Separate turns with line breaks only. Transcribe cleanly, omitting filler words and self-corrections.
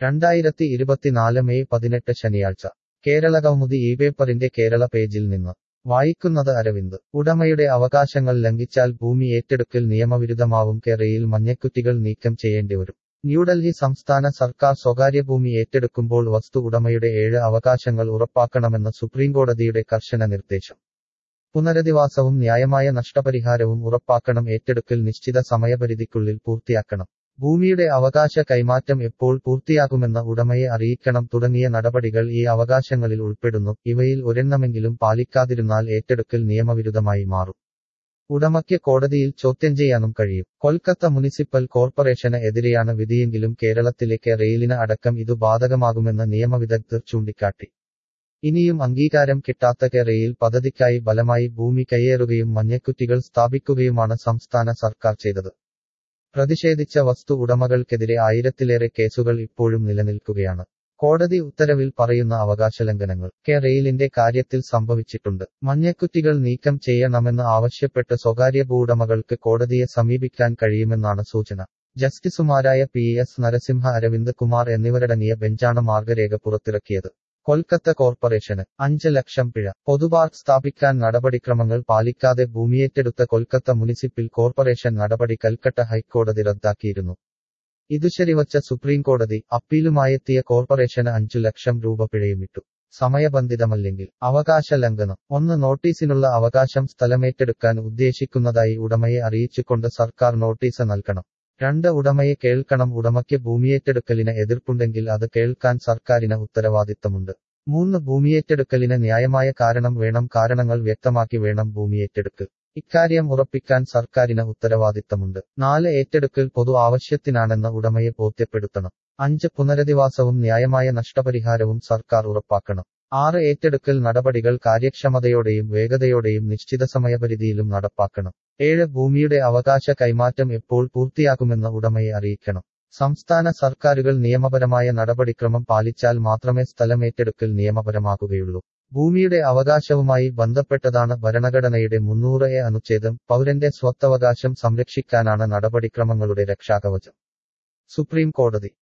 2024 May 18 ശനിയാഴ്ച കേരളകൗമുദി ഇപേപ്പറിന്റെ കേരള പേജിൽ നിന്ന് വായിക്കുന്നത് അരവിന്ദ്. ഉടമയുടെ അവകാശങ്ങൾ ലംഘിച്ചാൽ ഭൂമി ഏറ്റെടുക്കൽ നിയമവിരുദ്ധമാവും. കേരയിൽ മഞ്ഞക്കുറ്റികൾ നീക്കം ചെയ്യേണ്ടിവരും. ന്യൂഡൽഹി സംസ്ഥാന സർക്കാർ സ്വകാര്യ ഭൂമി ഏറ്റെടുക്കുമ്പോൾ വസ്തു ഉടമയുടെ 7 അവകാശങ്ങൾ ഉറപ്പാക്കണമെന്ന് സുപ്രീംകോടതിയുടെ കർശന നിർദ്ദേശം. പുനരധിവാസവും ന്യായമായ നഷ്ടപരിഹാരവും ഉറപ്പാക്കണം. ഏറ്റെടുക്കൽ നിശ്ചിത സമയപരിധിക്കുള്ളിൽ പൂർത്തിയാക്കണം. ഭൂമിയുടെ അവകാശ കൈമാറ്റം എപ്പോൾ പൂർത്തിയാകുമെന്ന് ഉടമയെ അറിയിക്കണം തുടങ്ങിയ നടപടികൾ ഈ അവകാശങ്ങളിൽ ഉൾപ്പെടുന്നു. ഇവയിൽ ഒരെണ്ണമെങ്കിലും പാലിക്കാതിരുന്നാൽ ഏറ്റെടുക്കൽ നിയമവിരുദ്ധമായി മാറും. ഉടമയ്ക്ക് കോടതിയിൽ ചോദ്യം ചെയ്യാനും കഴിയും. കൊൽക്കത്ത മുനിസിപ്പൽ കോർപ്പറേഷന് എതിരെയാണ് വിധിയെങ്കിലും കേരളത്തിലേക്ക് റെയിലിന് അടക്കം ഇതു ബാധകമാകുമെന്ന് നിയമവിദഗ്ധർ ചൂണ്ടിക്കാട്ടി. ഇനിയും അംഗീകാരം കിട്ടാത്ത റെയിൽ പദ്ധതിക്കായി ബലമായി ഭൂമി കയ്യേറുകയും മഞ്ഞക്കുറ്റികൾ സ്ഥാപിക്കുകയുമാണ് സംസ്ഥാന സർക്കാർ ചെയ്തത്. പ്രതിഷേധിച്ച വസ്തു ഉടമകൾക്കെതിരെ 1000-ലേറെ കേസുകൾ ഇപ്പോഴും നിലനിൽക്കുകയാണ്. കോടതി ഉത്തരവിൽ പറയുന്ന അവകാശലംഘനങ്ങൾ റെയിലിന്റെ കാര്യത്തിൽ സംഭവിച്ചിട്ടുണ്ട്. മഞ്ഞക്കുറ്റികൾ നീക്കം ചെയ്യണമെന്ന് ആവശ്യപ്പെട്ട് സ്വകാര്യ ഭൂവുടമകൾക്ക് കോടതിയെ സമീപിക്കാൻ കഴിയുമെന്നാണ് സൂചന. ജസ്റ്റിസുമാരായ PS നരസിംഹ, അരവിന്ദ് കുമാർ എന്നിവരടങ്ങിയ ബെഞ്ചാണ് മാർഗരേഖ പുറത്തിറക്കിയത്. കൊൽക്കത്ത കോർപ്പറേഷന് 5 ലക്ഷം പിഴ. പൊതുപാർക്ക് സ്ഥാപിക്കാൻ നടപടിക്രമങ്ങൾ പാലിക്കാതെ ഭൂമിയേറ്റെടുത്ത കൊൽക്കത്ത മുനിസിപ്പൽ കോർപ്പറേഷൻ നടപടി കൽക്കട്ട ഹൈക്കോടതി റദ്ദാക്കിയിരുന്നു. ഇതു ശരിവച്ച സുപ്രീംകോടതി അപ്പീലുമായെത്തിയ കോർപ്പറേഷന് 5 ലക്ഷം രൂപ പിഴയുമിട്ടു. സമയബന്ധിതമല്ലെങ്കിൽ അവകാശ ലംഘനം. 1. നോട്ടീസിനുള്ള അവകാശം സ്ഥലമേറ്റെടുക്കാൻ ഉദ്ദേശിക്കുന്നതായി ഉടമയെ അറിയിച്ചുകൊണ്ട് സർക്കാർ നോട്ടീസ് നൽകണം. 2. ഉടമയെ കേൾക്കണം. ഉടമയ്ക്ക് ഭൂമിയേറ്റെടുക്കലിന് എതിർപ്പുണ്ടെങ്കിൽ അത് കേൾക്കാൻ സർക്കാരിന് ഉത്തരവാദിത്തമുണ്ട്. 3. ഭൂമിയേറ്റെടുക്കലിന് ന്യായമായ കാരണം വേണം. കാരണങ്ങൾ വ്യക്തമാക്കി വേണം ഭൂമിയേറ്റെടുക്കൽ. ഇക്കാര്യം ഉറപ്പിക്കാൻ സർക്കാരിന് ഉത്തരവാദിത്തമുണ്ട്. 4. ഏറ്റെടുക്കൽ പൊതു ആവശ്യത്തിനാണെന്ന് ഉടമയെ ബോധ്യപ്പെടുത്തണം. 5. പുനരധിവാസവും ന്യായമായ നഷ്ടപരിഹാരവും സർക്കാർ ഉറപ്പാക്കണം. 6. ഏറ്റെടുക്കൽ നടപടികൾ കാര്യക്ഷമതയോടെയും വേഗതയോടെയും നിശ്ചിത സമയപരിധിയിലും നടപ്പാക്കണം. 7. ഭൂമിയുടെ അവകാശ കൈമാറ്റം എപ്പോൾ പൂർത്തിയാകുമെന്ന് ഉടമയെ അറിയിക്കണം. സംസ്ഥാന സർക്കാരുകൾ നിയമപരമായ നടപടിക്രമം പാലിച്ചാൽ മാത്രമേ സ്ഥലമേറ്റെടുക്കൽ നിയമപരമാകുകയുള്ളൂ. ഭൂമിയുടെ അവകാശവുമായി ബന്ധപ്പെട്ടതാണ് ഭരണഘടനയുടെ 300A അനുച്ഛേദം. പൗരന്റെ സ്വത്തവകാശം സംരക്ഷിക്കാനാണ് നടപടിക്രമങ്ങളുടെ രക്ഷാകവചം. സുപ്രീം കോടതി